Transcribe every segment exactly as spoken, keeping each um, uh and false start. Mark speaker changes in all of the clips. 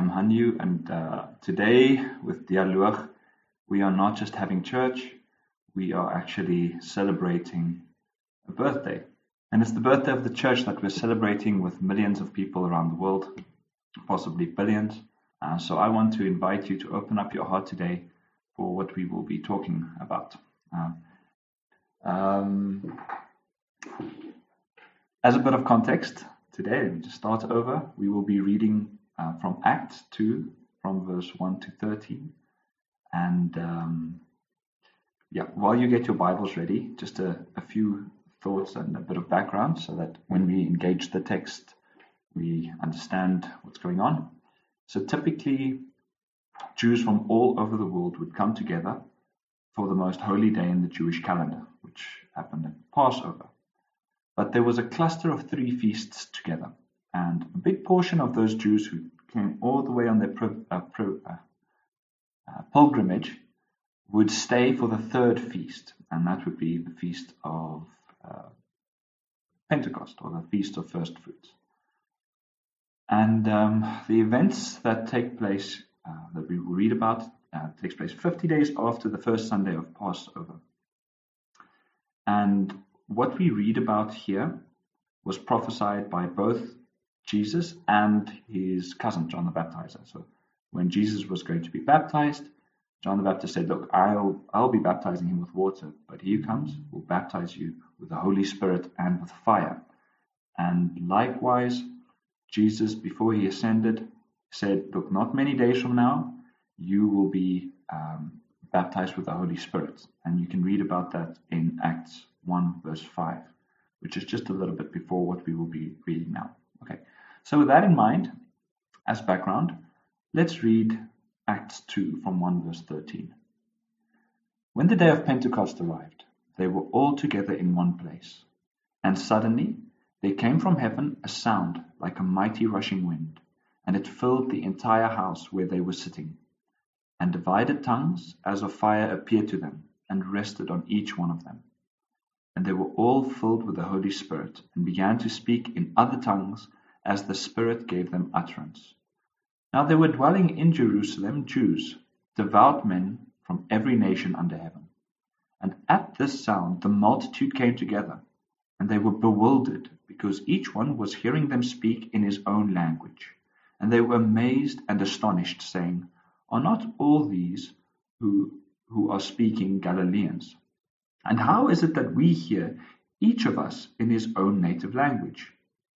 Speaker 1: am Hanyu, and uh, today with Dialoog, we are not just having church, we are actually celebrating a birthday. And it's the birthday of the church that we're celebrating with millions of people around the world, possibly billions. Uh, so I want to invite you to open up your heart today for what we will be talking about. Uh, um, as a bit of context, today, let me just start over. We will be reading uh, from Acts two, from verse one to thirteen. And um, yeah, while you get your Bibles ready, just a, a few thoughts and a bit of background so that when we engage the text, we understand what's going on. So typically, Jews from all over the world would come together for the most holy day in the Jewish calendar, which happened at Passover. But there was a cluster of three feasts together, and a big portion of those Jews who came all the way on their pro, uh, pro, uh, uh, pilgrimage would stay for the third feast, and that would be the feast of uh, Pentecost, or the feast of first fruits. And um, the events that take place, uh, that we will read about, uh, takes place fifty days after the first Sunday of Passover. And what we read about here was prophesied by both Jesus and his cousin, John the Baptizer. So when Jesus was going to be baptized, John the Baptist said, look, I'll, I'll be baptizing him with water, but he who comes will baptize you with the Holy Spirit and with fire. And likewise, Jesus, before he ascended, said, look, not many days from now, you will be um, baptized with the Holy Spirit. And you can read about that in Acts one, verse five, which is just a little bit before what we will be reading now. Okay, so with that in mind, as background, let's read Acts two from one, verse thirteen. When the day of Pentecost arrived, they were all together in one place. And suddenly there came from heaven a sound like a mighty rushing wind, and it filled the entire house where they were sitting. And divided tongues as of fire appeared to them, and rested on each one of them. And they were all filled with the Holy Spirit, and began to speak in other tongues as the Spirit gave them utterance. Now there were dwelling in Jerusalem Jews, devout men from every nation under heaven. And at this sound the multitude came together, and they were bewildered, because each one was hearing them speak in his own language. And they were amazed and astonished, saying, Are not all these who, who are speaking Galileans? And how is it that we hear, each of us in his own native language?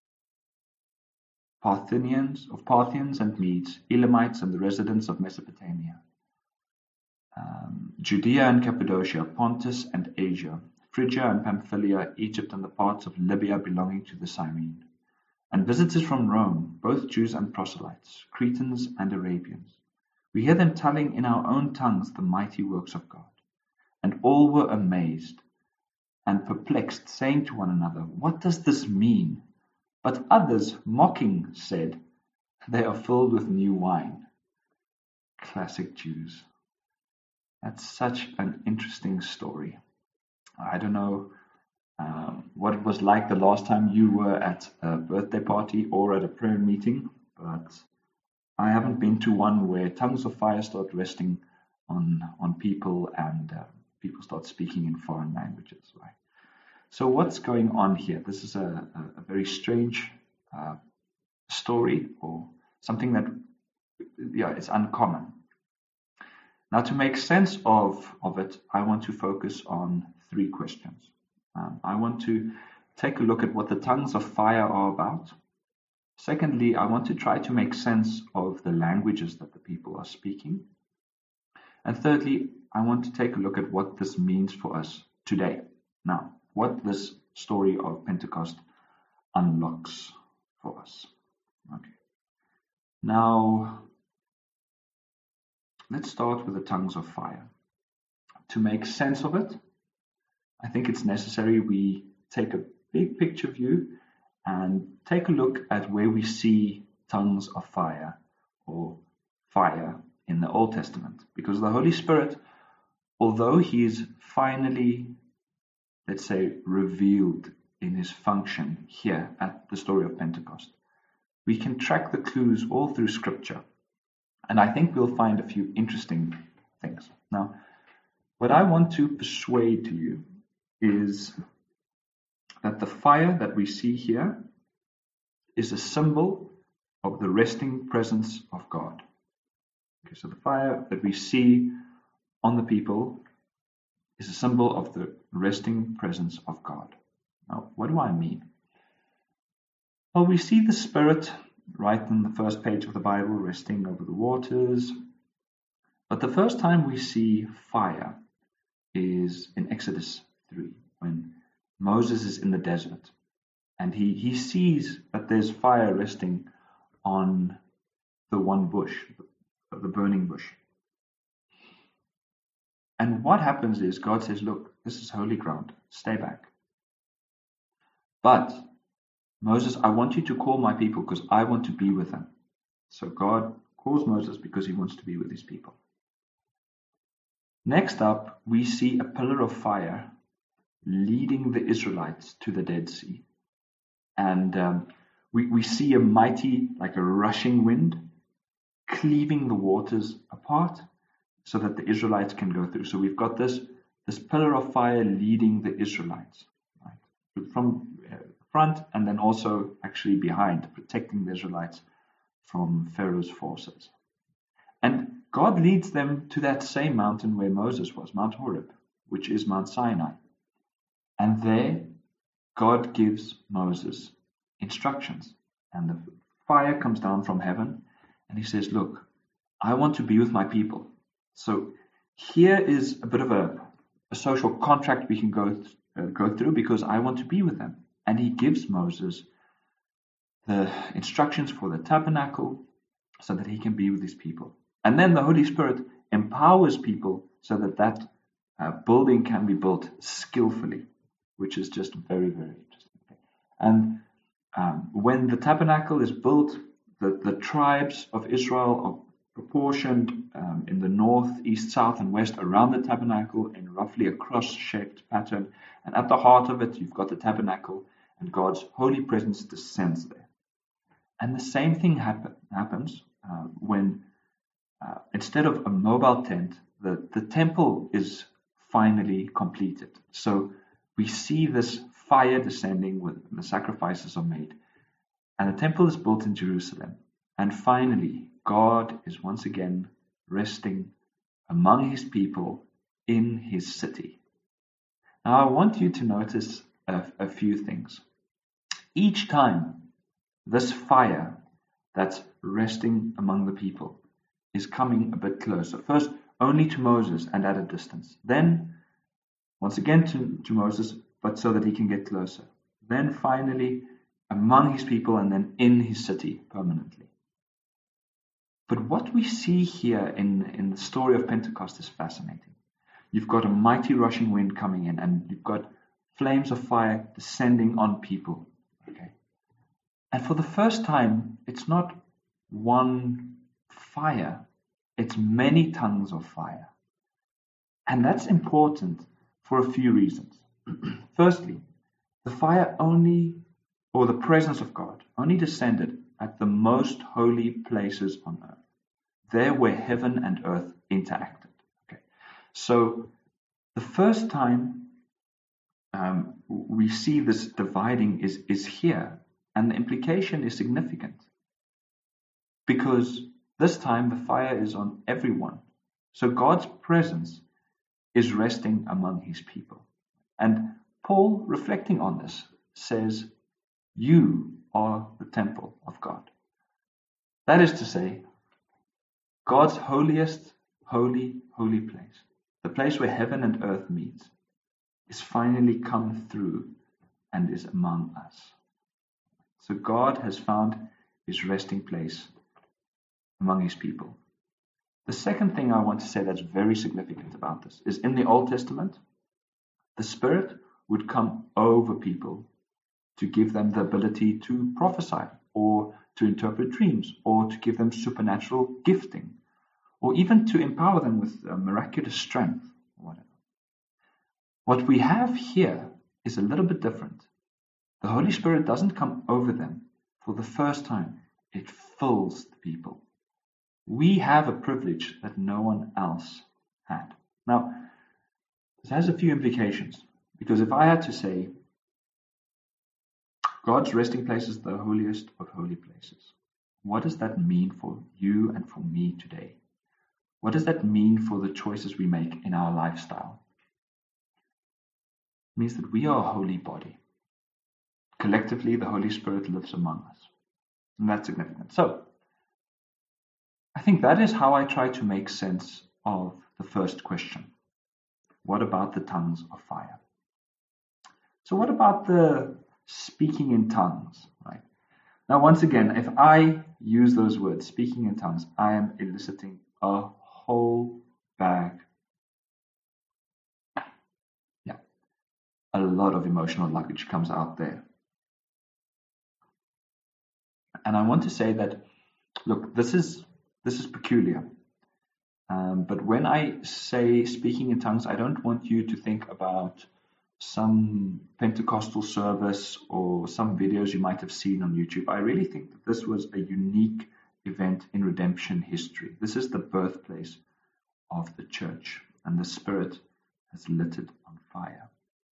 Speaker 1: Parthians, of Parthians and Medes, Elamites and the residents of Mesopotamia, um, Judea and Cappadocia, Pontus and Asia, Phrygia and Pamphylia, Egypt and the parts of Libya belonging to the Cyrene, and visitors from Rome, both Jews and proselytes, Cretans and Arabians. We hear them telling in our own tongues the mighty works of God. And all were amazed and perplexed, saying to one another, What does this mean? But others, mocking, said, They are filled with new wine. Classic Jews. That's such an interesting story. I don't know um, what it was like the last time you were at a birthday party or at a prayer meeting, but I haven't been to one where tongues of fire start resting on, on people and uh, people start speaking in foreign languages, right? So what's going on here? This is a, a, a very strange uh, story, or something that, yeah, it's uncommon. Now, to make sense of, of it, I want to focus on three questions. Um, I want to take a look at what the tongues of fire are about. Secondly, I want to try to make sense of the languages that the people are speaking. And thirdly, I want to take a look at what this means for us today. Now, what this story of Pentecost unlocks for us. Okay. Now, let's start with the tongues of fire. To make sense of it, I think it's necessary we take a big picture view and take a look at where we see tongues of fire or fire in the Old Testament. Because the Holy Spirit, although he is finally, let's say, revealed in his function here at the story of Pentecost, we can track the clues all through Scripture. And I think we'll find a few interesting things. Now, what I want to persuade to you is that the fire that we see here is a symbol of the resting presence of God. Okay, so the fire that we see on the people is a symbol of the resting presence of God. Now, what do I mean? Well, we see the Spirit right in the first page of the Bible, resting over the waters. But the first time we see fire is in Exodus three, when Moses is in the desert. And he, he sees that there's fire resting on the one bush, the burning bush. And what happens is God says, look, this is holy ground. Stay back. But Moses, I want you to call my people because I want to be with them. So God calls Moses because he wants to be with his people. Next up, we see a pillar of fire leading the Israelites to the Dead Sea. And um, we, we see a mighty, like a rushing wind, cleaving the waters apart so that the Israelites can go through. So we've got this, this pillar of fire leading the Israelites, right? From uh, front and then also actually behind, protecting the Israelites from Pharaoh's forces. And God leads them to that same mountain where Moses was, Mount Horeb, which is Mount Sinai. And there, God gives Moses instructions. And the fire comes down from heaven, and he says, look, I want to be with my people. So here is a bit of a, a social contract we can go, th- uh, go through because I want to be with them. And he gives Moses the instructions for the tabernacle so that he can be with his people. And then the Holy Spirit empowers people so that that uh, building can be built skillfully, which is just very, very interesting. And um, when the tabernacle is built, the, the tribes of Israel are proportioned um, in the north, east, south, and west around the tabernacle in roughly a cross-shaped pattern. And at the heart of it, you've got the tabernacle, and God's holy presence descends there. And the same thing happen, happens uh, when, uh, instead of a mobile tent, the, the temple is finally completed. So we see this fire descending when the sacrifices are made. And the temple is built in Jerusalem. And finally, God is once again resting among his people in his city. Now, I want you to notice a, a few things. Each time this fire that's resting among the people is coming a bit closer. First, only to Moses and at a distance. Then, once again to, to Moses, but so that he can get closer. Then finally, among his people and then in his city permanently. But what we see here in, in the story of Pentecost is fascinating. You've got a mighty rushing wind coming in, and you've got flames of fire descending on people. Okay, and for the first time, it's not one fire, it's many tongues of fire. And that's important for a few reasons. Firstly, the fire only, or the presence of God, only descended at the most holy places on earth, there where heaven and earth interacted. Okay, so the first time um, we see this dividing is, is here, and the implication is significant because this time the fire is on everyone. So God's presence is resting among his people. And Paul, reflecting on this, says, you are the temple of God. That is to say, God's holiest, holy, holy place, the place where heaven and earth meet, is finally come through and is among us. So God has found his resting place among his people. The second thing I want to say that's very significant about this is in the Old Testament, the Spirit would come over people to give them the ability to prophesy or to interpret dreams or to give them supernatural gifting or even to empower them with uh, miraculous strength or whatever. What we have here is a little bit different. The Holy Spirit doesn't come over them for the first time. It fills the people. we have a privilege that no one else had. Now, this has a few implications, because if I had to say, God's resting place is the holiest of holy places, what does that mean for you and for me today? What does that mean for the choices we make in our lifestyle? It means that we are a holy body. Collectively, the Holy Spirit lives among us. And that's significant. So, I think that is how I try to make sense of the first question. What about the tongues of fire? So what about the speaking in tongues, right? Now, once again, if I use those words, speaking in tongues, I am eliciting a whole bag. Yeah, a lot of emotional luggage comes out there. And I want to say that, look, this is this is peculiar. Um, but when I say speaking in tongues, I don't want you to think about some Pentecostal service or some videos you might have seen on YouTube. I really think that this was a unique event in redemption history. This is the birthplace of the church, and the Spirit has lit it on fire.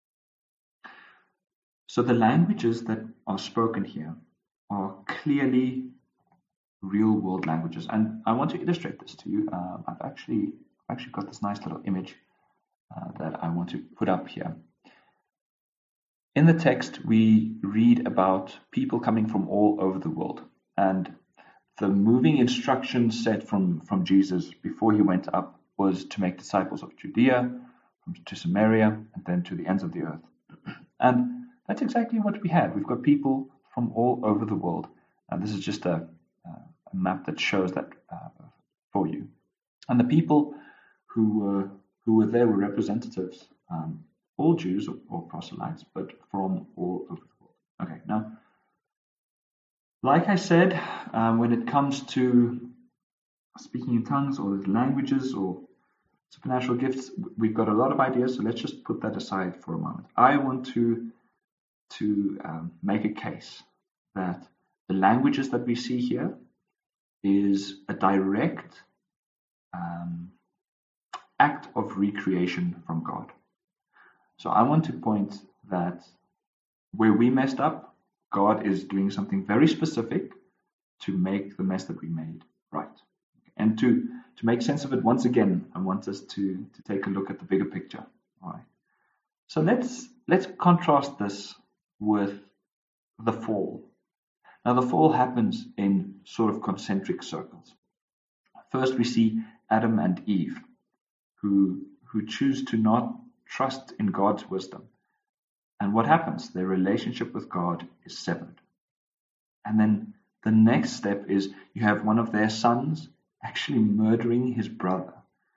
Speaker 1: So the languages that are spoken here are clearly real-world languages, and I want to illustrate this to you. Uh, I've actually I've actually got this nice little image uh, that I want to put up here. In the text, we read about people coming from all over the world, and the moving instructions set from, from Jesus before he went up was to make disciples of Judea, to Samaria, and then to the ends of the earth. And that's exactly what we had. We've got people from all over the world, and this is just a, a map that shows that uh, for you. And the people who were who were there were representatives, um, all Jews or, or proselytes, but from all over the world. Okay, now, like I said, um, when it comes to speaking in tongues or languages or supernatural gifts, we've got a lot of ideas, so let's just put that aside for a moment. I want to to um, make a case that the languages that we see here is a direct um, act of recreation from God. So I want to point that where we messed up, God is doing something very specific to make the mess that we made right. And to, to make sense of it, once again, I want us to, to take a look at the bigger picture. All right. So let's let's contrast this with the fall. Now, the fall happens in sort of concentric circles. First, we see Adam and Eve, who who choose to not trust in God's wisdom. And what happens? Their relationship with God is severed. And then the next step is you have one of their sons actually murdering his brother.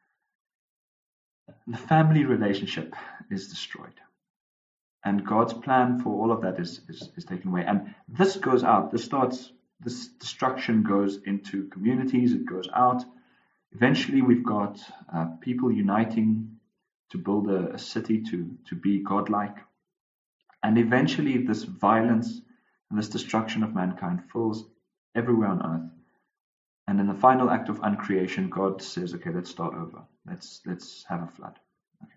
Speaker 1: The family relationship is destroyed. And God's plan for all of that is, is, is taken away. And this goes out. This starts, this destruction goes into communities. It goes out. Eventually, we've got uh, people uniting to build a, a city to, to be godlike. And eventually, this violence and this destruction of mankind fills everywhere on earth. And in the final act of uncreation, God says, okay, let's start over. Let's, let's have a flood. Okay.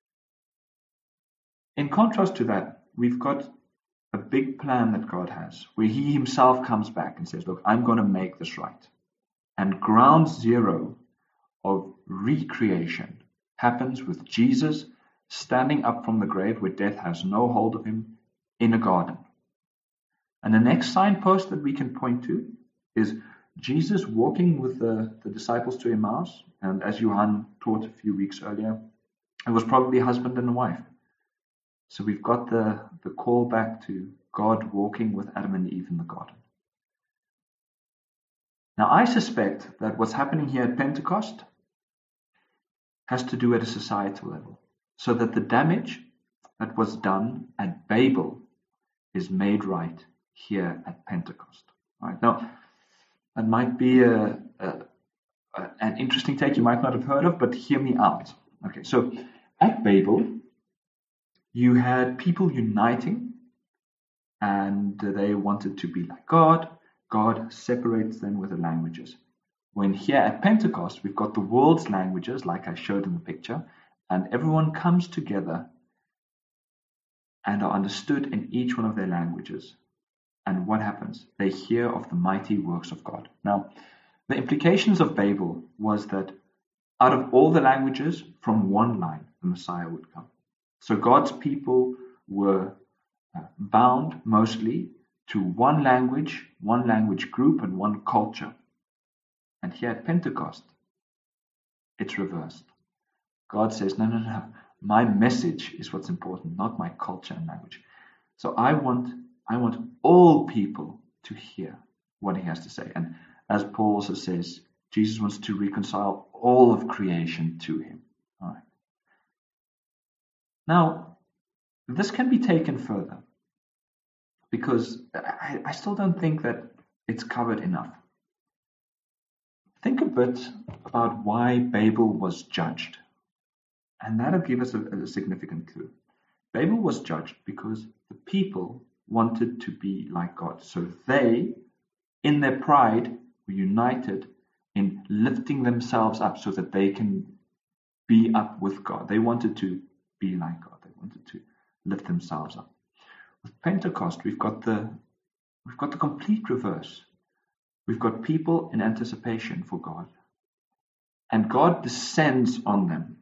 Speaker 1: In contrast to that, we've got a big plan that God has, where he himself comes back and says, look, I'm going to make this right. And ground zero of recreation happens with Jesus standing up from the grave where death has no hold of him in a garden. And the next signpost that we can point to is Jesus walking with the, the disciples to Emmaus. And as Johan taught a few weeks earlier, it was probably a husband and a wife. So we've got the, the call back to God walking with Adam and Eve in the garden. Now, I suspect that what's happening here at Pentecost has to do at a societal level, so that the damage that was done at Babel is made right here at Pentecost. All right. Now, that might be a, a, a, an interesting take you might not have heard of, but hear me out. Okay, so at Babel, you had people uniting, and they wanted to be like God. God separates them with the languages. When here at Pentecost, we've got the world's languages, like I showed in the picture, and everyone comes together and are understood in each one of their languages. And what happens? They hear of the mighty works of God. Now, the implications of Babel was that out of all the languages, from one line, the Messiah would come. So God's people were uh, bound mostly to one language, one language group, and one culture. And here at Pentecost, it's reversed. God says, no, no, no, my message is what's important, not my culture and language. So I want, I want all people to hear what he has to say. And as Paul also says, Jesus wants to reconcile all of creation to him. All right. Now, this can be taken further because I, I still don't think that it's covered enough. Think a bit about why Babel was judged. And that'll give us a, a significant clue. Babel was judged because the people wanted to be like God. So they, in their pride, were united in lifting themselves up so that they can be up with God. They wanted to be like God. They wanted to lift themselves up. With Pentecost, we've got the we've got the complete reverse. We've got people in anticipation for God. And God descends on them.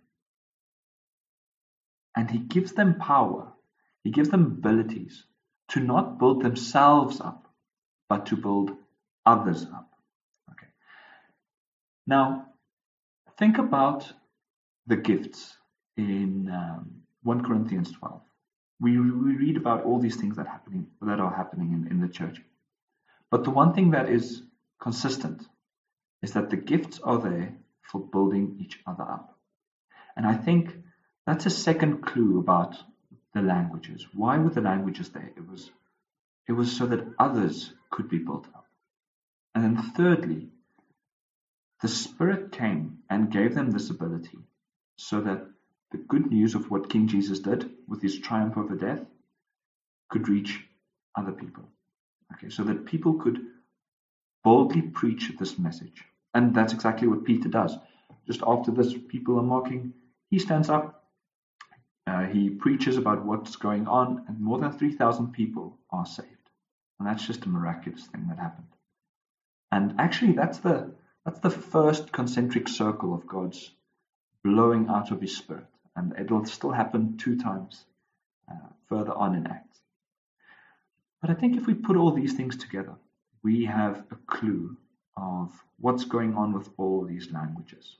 Speaker 1: And he gives them power. He gives them abilities to not build themselves up, but to build others up. Okay. Now, think about the gifts in um, First Corinthians twelve. We, we read about all these things that happening that are happening in, in the church. But the one thing that is consistent is that the gifts are there for building each other up. And I think that's a second clue about the languages. Why were the languages there? It was, it was so that others could be built up. And then thirdly, the Spirit came and gave them this ability so that the good news of what King Jesus did with his triumph over death could reach other people. Okay, so that people could boldly preach this message. And that's exactly what Peter does. Just after this, people are mocking. He stands up. Uh, he preaches about what's going on, and more than three thousand people are saved. And that's just a miraculous thing that happened. And actually, that's the that's the first concentric circle of God's blowing out of his Spirit. And it'll still happen two times uh, further on in Acts. But I think if we put all these things together, we have a clue of what's going on with all these languages.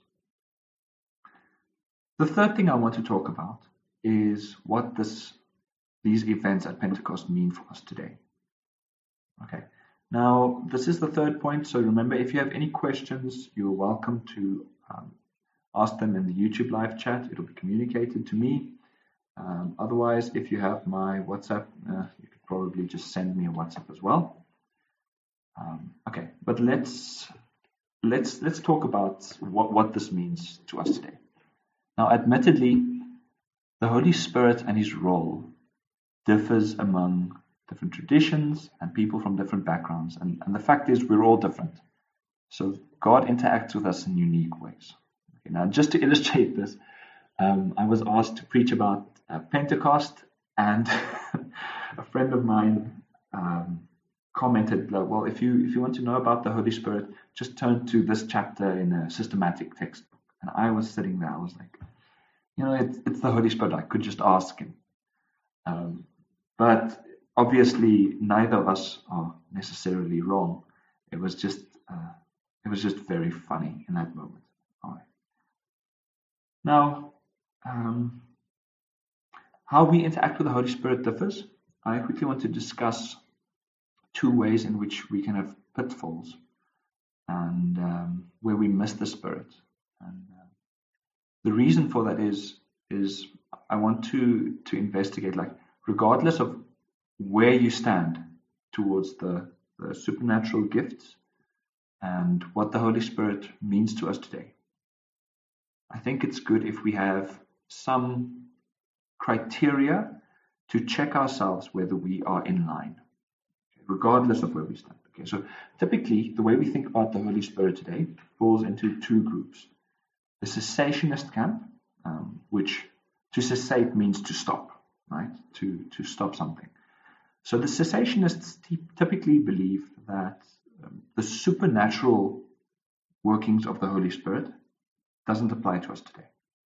Speaker 1: The third thing I want to talk about is what this these events at Pentecost mean for us today. Okay. Now, this is the third point, so remember, if you have any questions, you're welcome to um, ask them in the YouTube live chat. It'll be communicated to me. Um, otherwise, if you have my WhatsApp, uh, you could probably just send me a WhatsApp as well. Um, okay, but let's let's let's talk about what, what this means to us today. Now, admittedly, the Holy Spirit and his role differs among different traditions and people from different backgrounds. And, and the fact is, we're all different. So God interacts with us in unique ways. Okay, now, just to illustrate this, um, I was asked to preach about uh, Pentecost, and a friend of mine um, commented, well, if you if you want to know about the Holy Spirit, just turn to this chapter in a systematic textbook. And I was sitting there, I was like, you know, it's, it's the Holy Spirit. I could just ask him. Um, but obviously, neither of us are necessarily wrong. It was just, uh, it was just very funny in that moment. All right. Now, um, how we interact with the Holy Spirit differs. I quickly want to discuss two ways in which we can have pitfalls and um, where we miss the Spirit. And uh, the reason for that is is I want to to investigate, like, regardless of where you stand towards the, the supernatural gifts and what the Holy Spirit means to us today, I think it's good if we have some criteria to check ourselves whether we are in line. regardless of where we stand. Okay, so typically the way we think about the Holy Spirit today falls into two groups. The cessationist camp, um, which to cessate means to stop, right? To, to stop something. So the cessationists typically believe that um, the supernatural workings of the Holy Spirit doesn't apply to us today.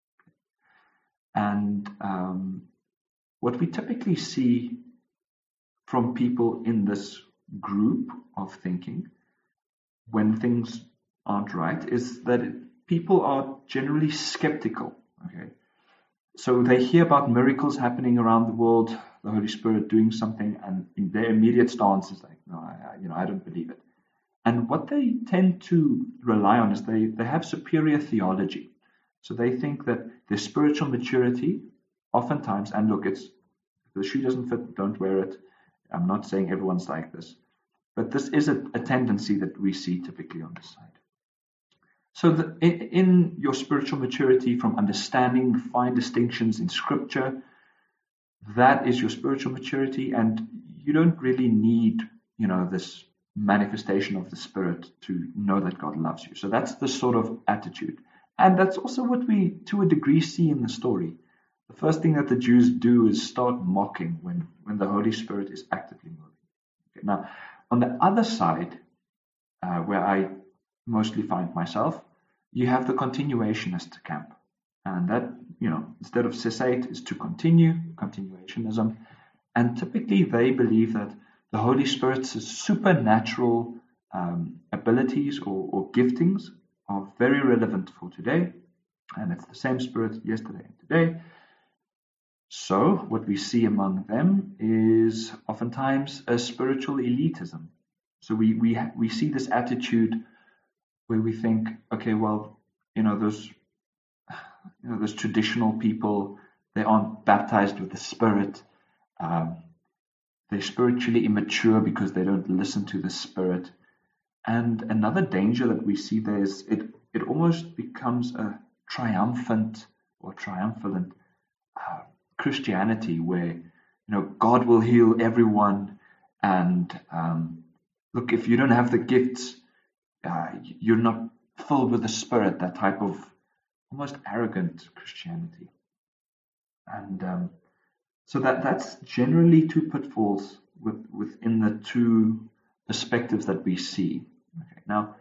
Speaker 1: And um, what we typically see from people in this group of thinking when things aren't right is that it, people are generally skeptical. Okay, so they hear about miracles happening around the world, the Holy Spirit doing something, and in their immediate stance is like, no, I, you know, I don't believe it. And what they tend to rely on is they, they have superior theology. So they think that their spiritual maturity, oftentimes, and look, it's if the shoe doesn't fit, don't wear it. I'm not saying everyone's like this, but this is a, a tendency that we see typically on this side. So the, in, in your spiritual maturity from understanding the fine distinctions in Scripture, that is your spiritual maturity, and you don't really need, you know, this manifestation of the Spirit to know that God loves you. So that's the sort of attitude. And that's also what we, to a degree, see in the story. The first thing that the Jews do is start mocking when, when the Holy Spirit is actively moving. Okay, now, on the other side, uh, where I mostly find myself, you have the continuationist camp. And that, you know, instead of cessate is to continue, continuationism. And typically they believe that the Holy Spirit's supernatural um, abilities or, or giftings are very relevant for today. And it's the same Spirit yesterday and today. So what we see among them is oftentimes a spiritual elitism. So we we ha- we see this attitude where we think, okay, well, you know, those you know those traditional people, they aren't baptized with the Spirit. Um, they're spiritually immature because they don't listen to the Spirit. And another danger that we see there is it it almost becomes a triumphant or triumphant uh, Christianity where, you know, God will heal everyone, and um, look, if you don't have the gifts, uh, you're not filled with the Spirit. That type of almost arrogant Christianity, and um, so that that's generally two pitfalls with, within the two perspectives that we see. Okay, now,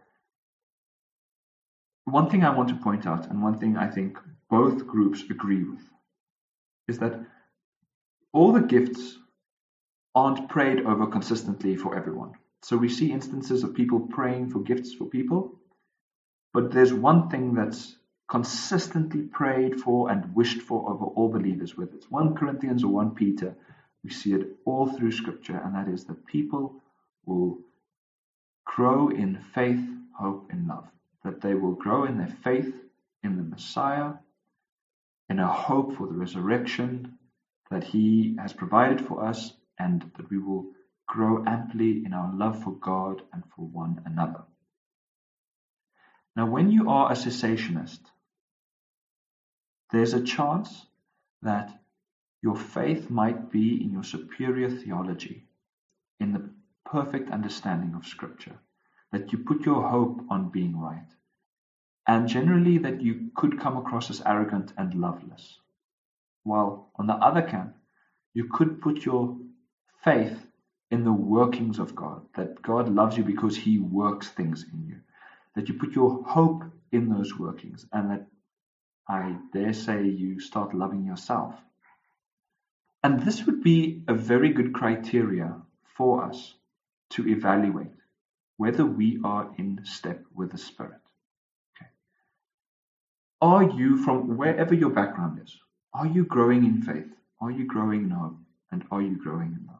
Speaker 1: one thing I want to point out, and one thing I think both groups agree with, is that all the gifts aren't prayed over consistently for everyone. So we see instances of people praying for gifts for people, but there's one thing that's consistently prayed for and wished for over all believers, whether it's First Corinthians or First Peter. We see it all through Scripture, and that is that people will grow in faith, hope, and love. That they will grow in their faith in the Messiah, in a hope for the resurrection that He has provided for us, and that we will grow amply in our love for God and for one another. Now, when you are a cessationist, there's a chance that your faith might be in your superior theology, in the perfect understanding of Scripture, that you put your hope on being right, and generally that you could come across as arrogant and loveless. While on the other camp, you could put your faith in the workings of God, that God loves you because He works things in you, that you put your hope in those workings, and that I dare say you start loving yourself. And this would be a very good criteria for us to evaluate whether we are in step with the Spirit. Okay. Are you, from wherever your background is, are you growing in faith? Are you growing in hope? And are you growing in love?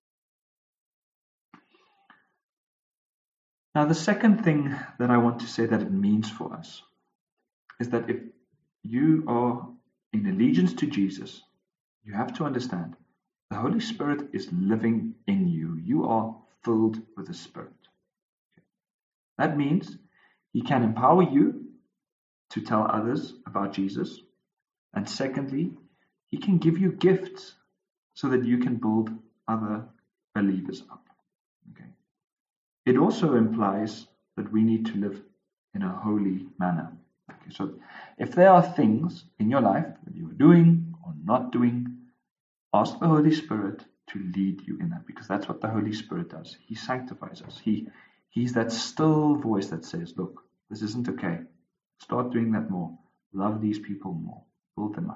Speaker 1: Now, the second thing that I want to say that it means for us is that if you are in allegiance to Jesus, you have to understand the Holy Spirit is living in you. You are filled with the Spirit. Okay. That means He can empower you to tell others about Jesus. And secondly, He can give you gifts so that you can build other believers up. Okay. It also implies that we need to live in a holy manner. Okay. So if there are things in your life that you are doing or not doing, ask the Holy Spirit to lead you in that, because that's what the Holy Spirit does. He sanctifies us. He He's that still voice that says, look, this isn't okay. Start doing that more. Love these people more. Build them up.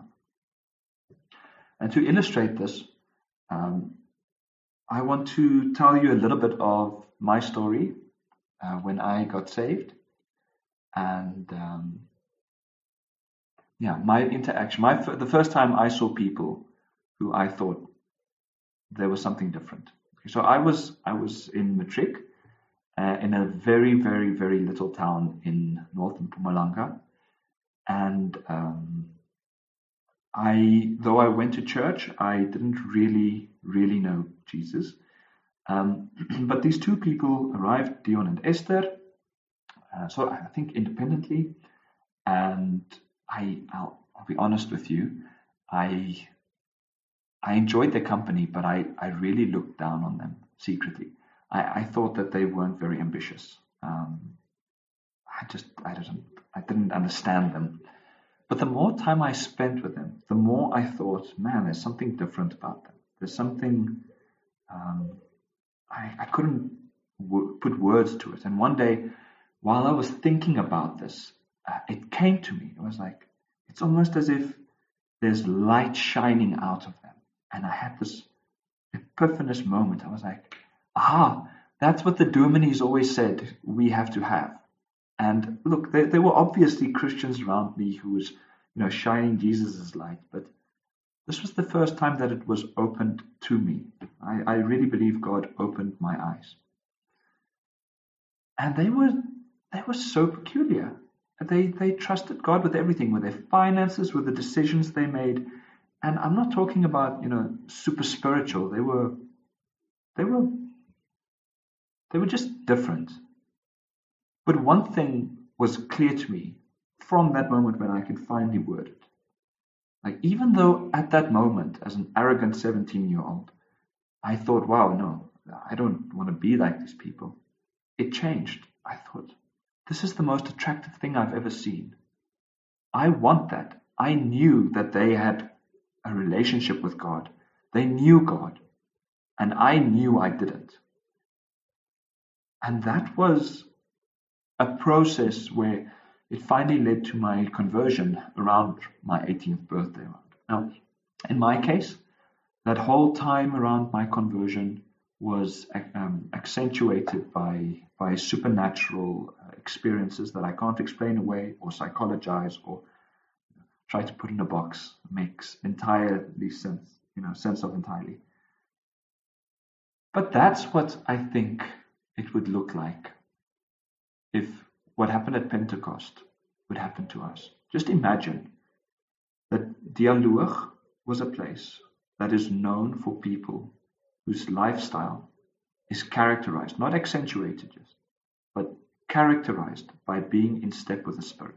Speaker 1: And to illustrate this, um, I want to tell you a little bit of my story uh, when I got saved. And um, yeah, my interaction, my the first time I saw people who I thought there was something different. Okay, so I was I was in Matric, uh, in a very very very little town in northern Mpumalanga, and um, I though I went to church, I didn't really really know Jesus. Um, but these two people arrived, Dion and Esther. Uh, so I think independently, and I I'll, I'll be honest with you, I I enjoyed their company, but I, I really looked down on them secretly. I, I thought that they weren't very ambitious. Um, I just I didn't I didn't understand them. But the more time I spent with them, the more I thought, man, there's something different about them. There's something um, I I couldn't w- put words to it. And one day, while I was thinking about this, uh, it came to me. It was like it's almost as if there's light shining out of them. And I had this epiphanous moment. I was like, aha, that's what the Dominis always said we have to have. And look, there, there were obviously Christians around me who was, you know, shining Jesus' light, but this was the first time that it was opened to me. I, I really believe God opened my eyes. And they were they were so peculiar. They they trusted God with everything, with their finances, with the decisions they made. And I'm not talking about, you know, super spiritual. They were they were they were just different. But one thing was clear to me from that moment when I could finally word it. Like, even though at that moment, as an arrogant seventeen-year-old, I thought, wow, no, I don't want to be like these people. It changed. I thought, this is the most attractive thing I've ever seen. I want that. I knew that they had a relationship with God. They knew God. And I knew I didn't. And that was a process where it finally led to my conversion around my eighteenth birthday. Now, in my case, that whole time around my conversion was um, accentuated by by supernatural uh, experiences that I can't explain away or psychologize or try to put in a box. Makes entirely sense, you know, sense of entirely. But that's what I think it would look like if what happened at Pentecost would happen to us. Just imagine that Dialoog was a place that is known for people whose lifestyle is characterized, not accentuated just, but characterized by being in step with the Spirit.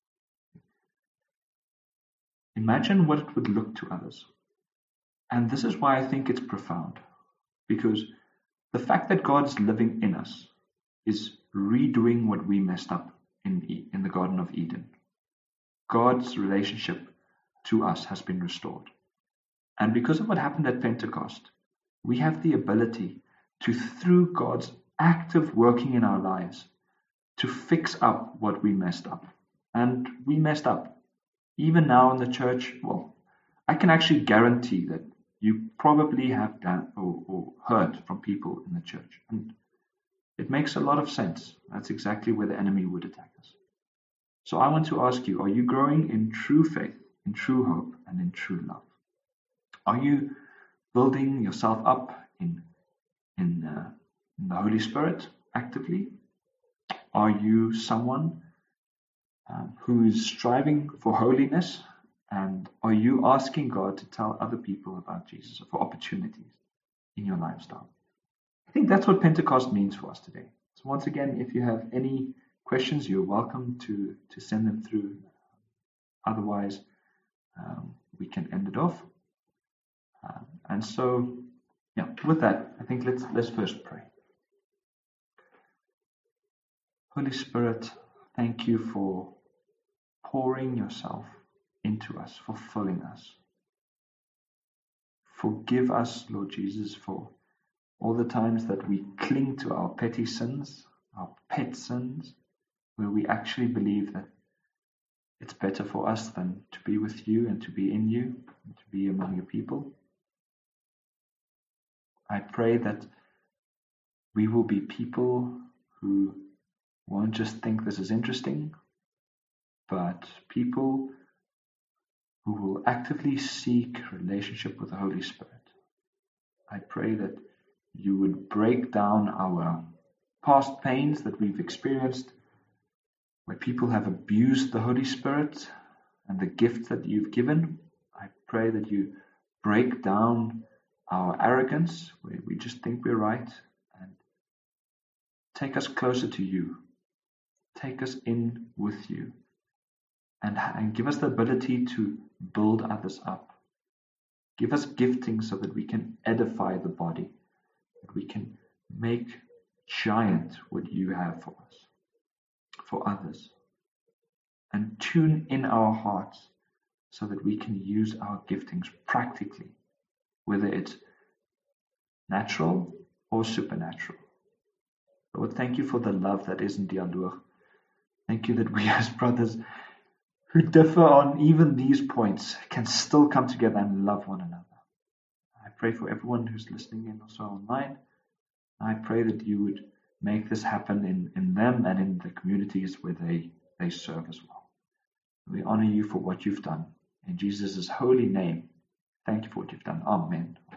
Speaker 1: Imagine what it would look to others. And this is why I think it's profound, because the fact that God's living in us is redoing what we messed up in, in the Garden of Eden. God's relationship to us has been restored. And because of what happened at Pentecost, we have the ability to, through God's active working in our lives, to fix up what we messed up. And we messed up. Even now in the church, well, I can actually guarantee that you probably have done or, or heard from people in the church. And it makes a lot of sense. That's exactly where the enemy would attack us. So I want to ask you, are you growing in true faith, in true hope, and in true love? Are you building yourself up in, in, uh, in the Holy Spirit actively? Are you someone um, who is striving for holiness? And are you asking God to tell other people about Jesus, or for opportunities in your lifestyle? I think that's what Pentecost means for us today. So once again, if you have any questions, you're welcome to, to send them through. Otherwise, um, we can end it off. Um, and so, yeah, with that, I think let's let's first pray. Holy Spirit, thank you for pouring yourself into us, for filling us. Forgive us, Lord Jesus, for all the times that we cling to our petty sins, our pet sins, where we actually believe that it's better for us than to be with you and to be in you, and to be among your people. I pray that we will be people who won't just think this is interesting, but people who will actively seek relationship with the Holy Spirit. I pray that you would break down our past pains that we've experienced, where people have abused the Holy Spirit and the gift that you've given. I pray that you break down our arrogance, where we just think we're right, and take us closer to you. Take us in with you, and, and give us the ability to build others up. Give us gifting so that we can edify the body, that we can make giant what you have for us, for others. And tune in our hearts so that we can use our giftings practically, whether it's natural or supernatural. Lord, thank you for the love that is in Dialoog. Thank you that we as brothers who differ on even these points can still come together and love one another. I pray for everyone who's listening in also online. I pray that you would make this happen in, in them and in the communities where they, they serve as well. We honor you for what you've done. In Jesus' holy name, thank you for what you've done. Amen.